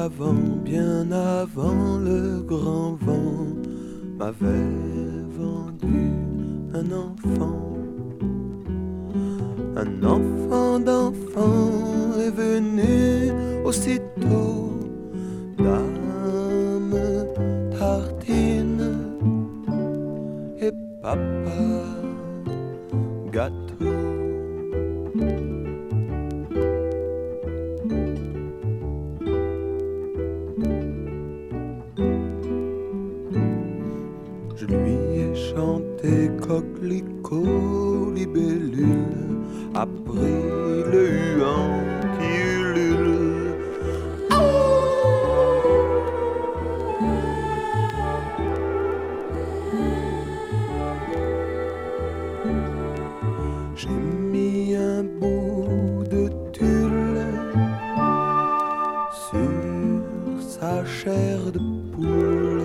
bien avant le grand vent, m'avait vendu un enfant. Un enfant d'enfant est venu aussitôt, dame tartine et papa gâteau. Je lui ai chanté coquelicot, libellule, après le huant qui ulule. J'ai mis un bout de tulle sur sa chair de poule,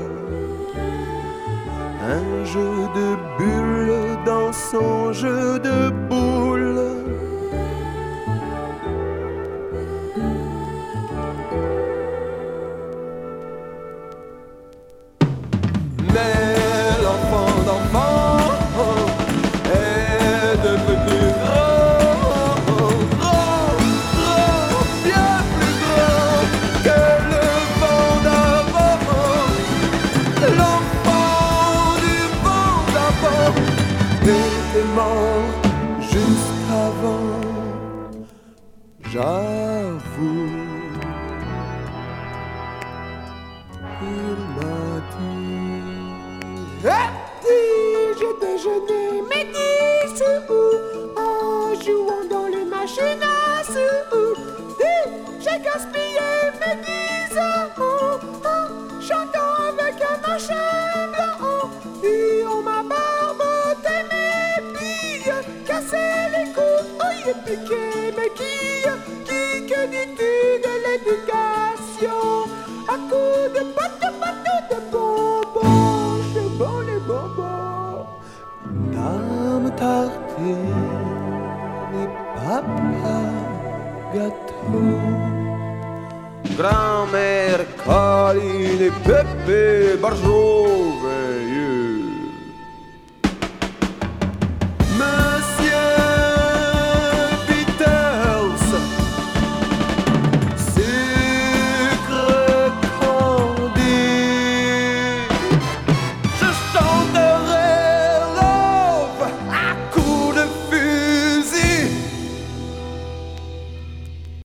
un jeu de bulles dans son jeu de boules. Mais l'enfant d'enfant est devenu grand, bien plus grand que le vent d'avant. L'enfant du vent d'avant était mort juste avant. J'avoue, il m'a dit: J'ai déjeuné mes 10 sous en jouant dans les machines à sous. J'ai gaspillé mes 10 euros en chantant avec un machin blanc. Et on m'a barboté mes billes, cassé les coups, et piqué mes quilles. Que dis-tu de l'éducation à coups de pâte de bonbons? C'est bon les bonbons. dame tartine et papa gâteau. Grand-mère Colline et Pépé Barjot